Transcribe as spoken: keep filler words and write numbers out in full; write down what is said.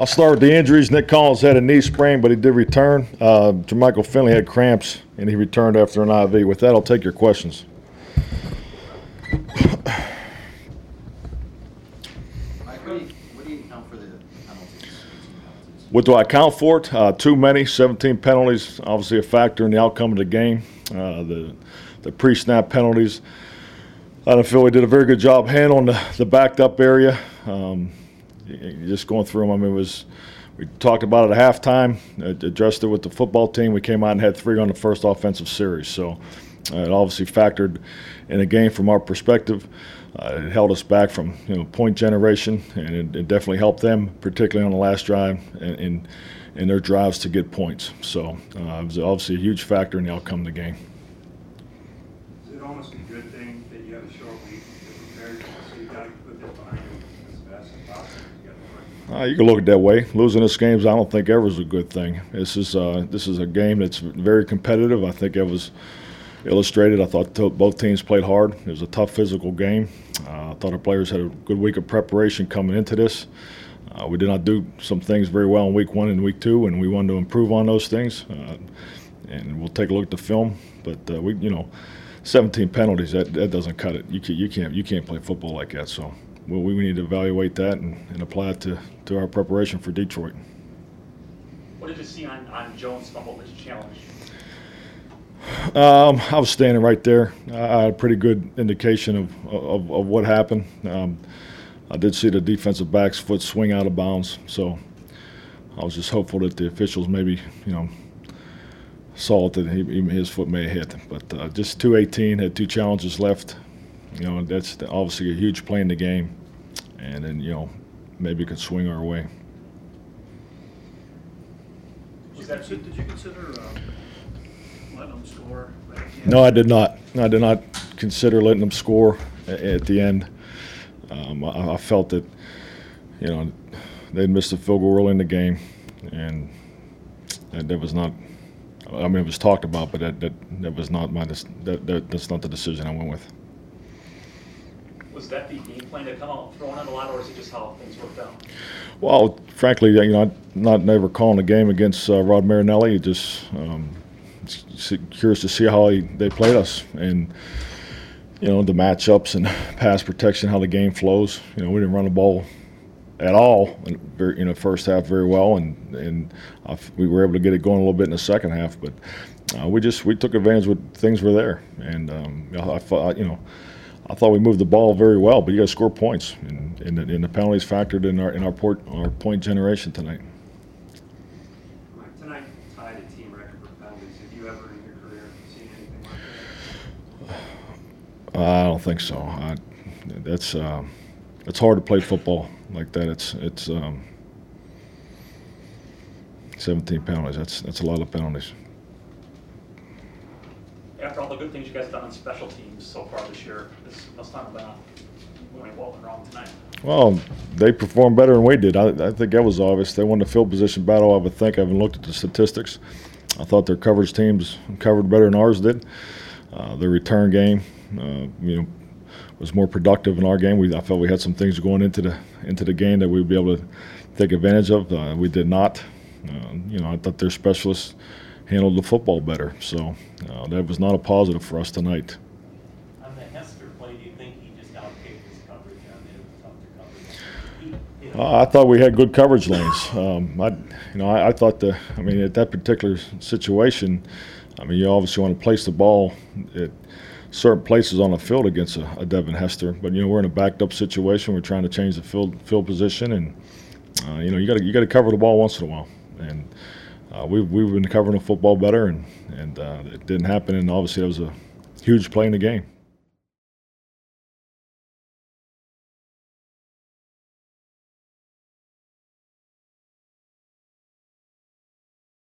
I'll start with the injuries. Nick Collins had a knee sprain, but he did return. Uh, Jermichael Finley had cramps, and he returned after an I V. With that, I'll take your questions. What do I count for it? Uh, too many, seventeen penalties, obviously a factor in the outcome of the game. Uh, the the pre-snap penalties, I don't feel we did a very good job handling the, the backed up area. Um, just going through them, I mean, it was, we talked about it at halftime, addressed it with the football team. We came out and had three on the first offensive series. So uh, it obviously factored in the game from our perspective. Uh, it held us back from, you know, point generation, and it, it definitely helped them, particularly on the last drive in, in, in their drives to get points. So uh, it was obviously a huge factor in the outcome of the game. Is it almost a good thing that you have a short week to prepare, so you got to put this behind you as fast as possible? You, uh, you can look at it that way. Losing this game, I don't think ever is a good thing. This is uh, this is a game that's very competitive. I think it was illustrated. I thought both teams played hard. It was a tough physical game. Uh, I thought our players had a good week of preparation coming into this. Uh, we did not do some things very well in week one and week two, and we wanted to improve on those things. Uh, and we'll take a look at the film. But uh, we, you know, seventeen penalties, that, that doesn't cut it. You can't, you can't you can't play football like that. So we, we need to evaluate that and, and apply it to, to our preparation for Detroit. What did you see on, on Jones' fumble that you challenged? Um, I was standing right there. I had a pretty good indication of, of, of what happened. Um, I did see the defensive back's foot swing out of bounds, so I was just hopeful that the officials maybe, you know, saw it, that he, his foot may have hit. But uh, just two eighteen, had two challenges left. You know, that's obviously a huge play in the game, and then, you know, maybe it could swing our way. Was that, did you consider um, letting them score? No, I did not. I did not consider letting them score at the end. Um, I, I felt that, you know, they'd missed a field goal early in the game, and that, that was not. I mean, it was talked about, but that that, that was not my. That, that that's not the decision I went with. Was that the game plan to come out throwing it a lot, or is it just how things worked out? Well, frankly, you know, I'm not never calling a game against uh, Rod Marinelli. It just um, curious to see how he, they played us, and you know, the matchups and pass protection, how the game flows. You know, we didn't run the ball at all in, very, in the first half very well, and and uh, we were able to get it going a little bit in the second half. But uh, we just we took advantage when things were there, and um, I thought, you know, I thought we moved the ball very well. But you got to score points, and, and, the, and the penalties factored in our in our, port, our point generation tonight. Tonight tied a team record for penalties. Have you ever in your career seen anything like that? I don't think so. I, that's uh, it's hard to play football like that. It's it's um, seventeen penalties. That's that's a lot of penalties. After all the good things you guys have done on special teams so far this year, this must not have been going well and wrong tonight. Well, they performed better than we did. I, I think that was obvious. They won the field position battle, I would think. I haven't looked at the statistics. I thought their coverage teams covered better than ours did. Uh, their return game, uh, you know, was more productive in our game. We, I felt we had some things going into the into the game that we'd be able to take advantage of. Uh, we did not. Uh, you know, I thought their specialists handled the football better. So uh, that was not a positive for us tonight. On the Hester play, do you think he just outkicked his coverage on the tougher coverage? Uh, I thought we had good coverage lanes. Um, I, you know, I, I thought the. I mean, at that particular situation, I mean, you obviously want to place the ball at certain places on the field against a, a Devin Hester. But you know, we're in a backed up situation. We're trying to change the field field position, and uh, you know, you got to you got to cover the ball once in a while. And uh, we've we've been covering the football better, and and uh, it didn't happen. And obviously, that was a huge play in the game.